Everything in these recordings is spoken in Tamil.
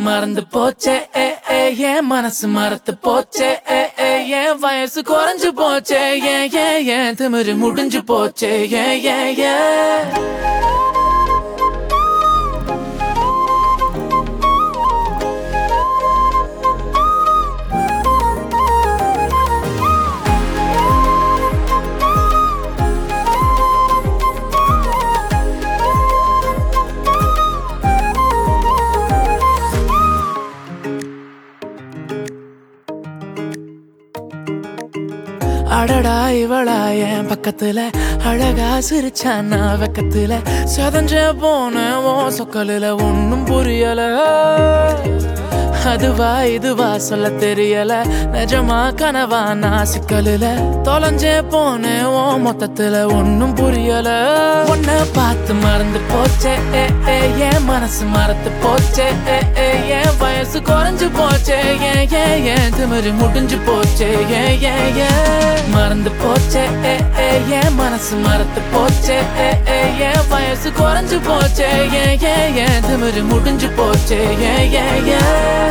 மறந்து போச்சே ஏன் மனசு மறந்து போச்சே ஏன் வயசு குறைஞ்சு போச்சே ஏன் திமிரு முடிஞ்சு போச்சே ஏன் அடடா இவளா என் பக்கத்துல அழகா சிரிச்சானா வெக்கத்துல சதஞ்ச போன ஓ சொக்கலில ஒன்னும் புரியல அதுவா இதுவா சொல்ல தெரியல நிஜமா கனவா நான் சிக்கலில தொலைஞ்சே போன ஓ மொத்தத்துல ஒன்னும் புரியல உன்னை பார்த்து மறந்து போச்சே ஏன் மனசு மறந்து போச்சே ஏன் வயசு குறைஞ்சு போச்சே ஏன் திமிரு முடிஞ்சு போச்சே ஏன் மறந்து போச்சே ஏன் மனசு மறந்து போச்சே ஏன் வயசு குறைஞ்சு போச்சே ஏன் திமிரு முடிஞ்சு போச்சே ஏன்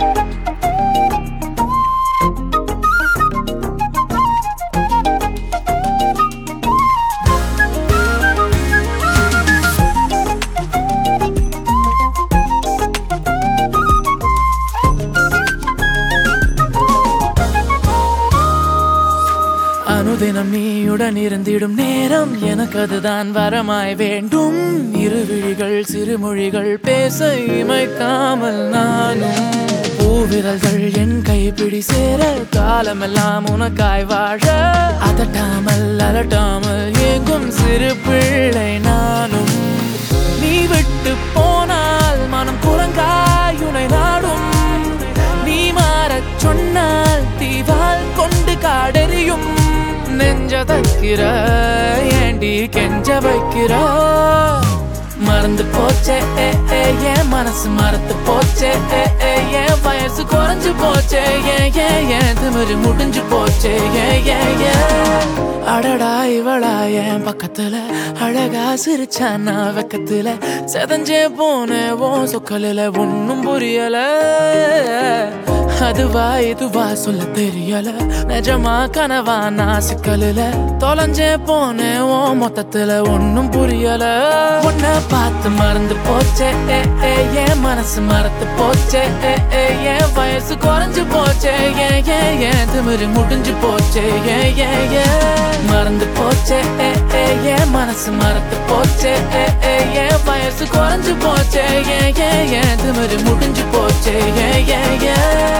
அனுதினம் நீயுடன் இருந்திடும் நேரம் எனக்கு அதுதான் வரமாய் வேண்டும் இருவிழிகள் சிறுமொழிகள் பேச இமைக்காமல் நானும் பூவிரல்கள் என் கைப்பிடி சேர காலமெல்லாம் உனக்காய் வாழ அதட்டாமல் அலட்டாமல் ஏங்கும் சிறு பிள்ளை நானும் நீ விட்டு போனால் மனம் குரங்காய் உனை நாடும் நீ மாறச் சொன்னால் தீவால் கொண்டு காடெறியும் நெஞ்ச தைக்கிற ஏண்டி கெஞ்ச வைக்கிற மறந்து போச்சே ஏன் மனசு மறந்து போச்சே ஏன் வயசு குறைஞ்சு போச்சே ஏன் திமிரு முடிஞ்சு போச்சே ஏன் அடடா இவளா என் பக்கத்துல அழகா சிரிச்சானா வெக்கத்துல செதஞ்சே போன ஓ சொக்கலில ஒன்னும் புரியல அதுவா இதுவா சொல்ல தெரியல நிஜமா கனவா நான் சிக்கலில தொலைஞ்சே போன ஓ மொத்தத்துல ஒன்னும் புரியல உன்னை பார்த்து மறந்து போச்சே ஏன் மனசு மறந்து போச்சே ஏன் வயசு குறைஞ்சு போச்சே ஏன் திமிரு முடிஞ்சு போச்சே ஏன் மறந்து போச்சே ஏன் மனசு மறந்து போச்சே ஏன் வயசு குறைஞ்சு போச்சே ஏன் திமிரு முடிஞ்சு போச்சே ஏன்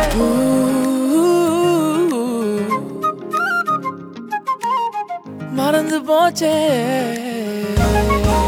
மறந்து போச்சே